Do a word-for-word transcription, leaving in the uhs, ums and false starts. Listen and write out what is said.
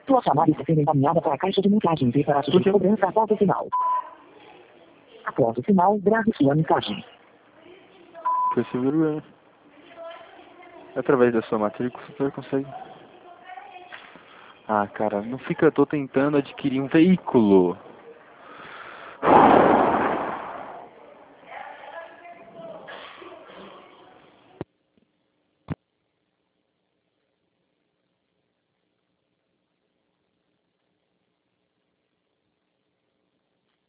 Tua chamada está sendo encaminhada para a caixa de mensagens e para a sua cobrança após o sinal. Após o sinal, grave sua mensagem. Foi sem vergonha. Através da sua matrícula você consegue. Ah, cara, não fica, eu tô tentando adquirir um veículo.